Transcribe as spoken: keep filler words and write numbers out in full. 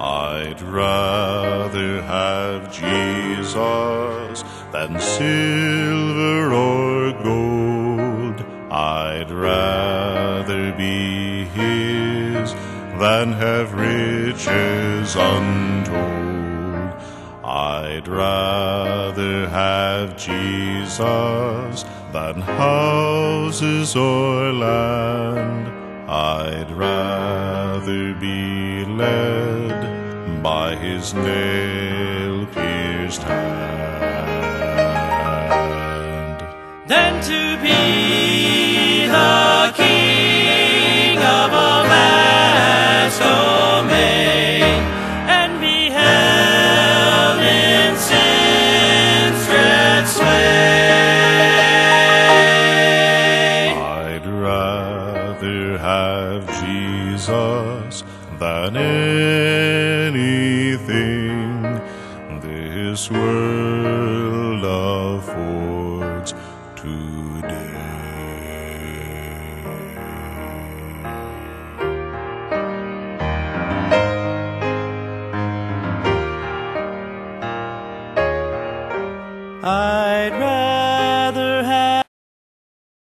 I'd rather have Jesus than silver or gold. I'd rather be His than have riches untold. I'd rather have Jesus than houses or land. I'd rather be led by His nail-pierced hand than to be the King of a vast domain and be held in sin's dread sway. I'd rather have Jesus than anything this world affords today.